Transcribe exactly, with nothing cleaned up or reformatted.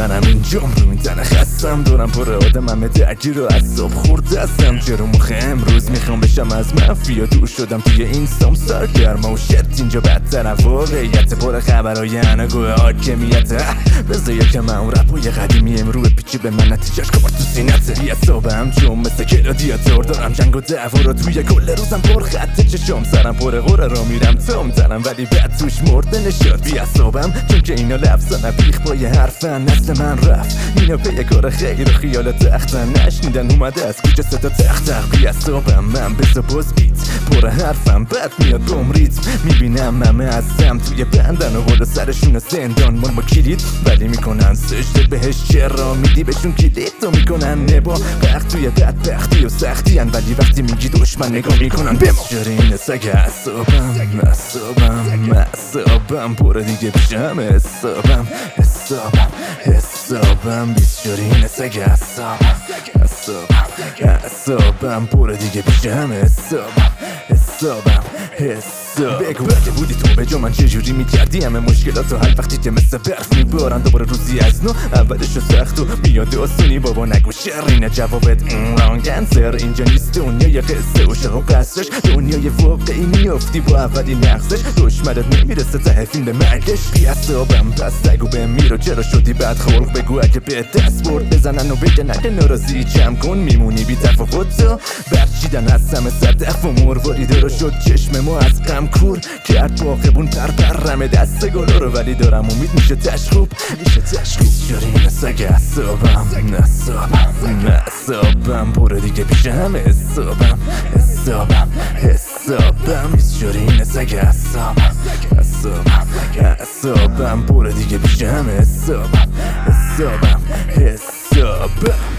منم اینجام رو این تنه خستم دارم پر آدمم درگیر و از صبح خورده هستم چرا مخه امروز میخوام بشم از منفی دور شدم توی این سام سرگرما و شت اینجا بدتر واقعیت پر خبرای انگوه حاکمیت بذار یکم اون رپای قدیمی امرو پیچی به من نتیجهش کمار تو سینته بیعصابم چون مثل کلادیاتور دارم جنگ و دعوا رو توی کل روزم پر خط چشم سرم پر غوره را میرم تم تنم ولی بعد توش مرده نشد بیعصابم چون که اینا لفظن بیخ پای حرفن نسل من رفت اینا پی کار خیر و خیال تختن نشنیدن اومده از کوچه صدا تختق بیعصابم من بزا باز بیت پر حرفم بد میاد بوم ریتم میبینم همه هستم توی بندن و بالا سرشون زندان مال ما کلید ولی میکنن سجده بهش چرا میدی بهشون کلید تو میکنن نبا بخت توی بدبختی و سختی هن ولی وقتی میگی دشمن نگاه میکنن بما شرین سگ اعصابم اعصابم اعصابم پر دیگه پیشم حسابم حسابم حسابم بیست شرین سگ اعصابم اعصابم اعصابم پر دیگه پیشم حسابم حسابم حسابم بگو که بودی تو به جا من چجوری میکردی همه مشکلاتو حل وقتی که مثل برف میبارن دوباره روزی از نو اولشو سخت و میاد آسونی بابا نگو شرینه جوابت این رانگنسر اینجا نیست دنیای قصه و شهر و قصرش دنیای واقعی میافتی با اولی نقصش دشمنت نمیرسه ته فیلم به مرگش بیعصابم پس نگو به میرو چرا شدی بد خلق بگو اگه به دست برد بزنن و بگن اگه ناراضی جمع کن میمونی بی تفاوت تو برچیدن از همه صدف و مرواری دارو شد چشم ما از غم کور کرد باقبون پر پرمه دست گلو رو ولی دارم امید میشه تشخوب میشه تشخوب شرین سگ اعصابم اعصابم اعصابم پر دیگه پیش همه حسابم حسابم حسابم بیست شرین سگ اعصابم اعصابم اعصابم پر دیگه پیش همه حسابم حسابم حسابم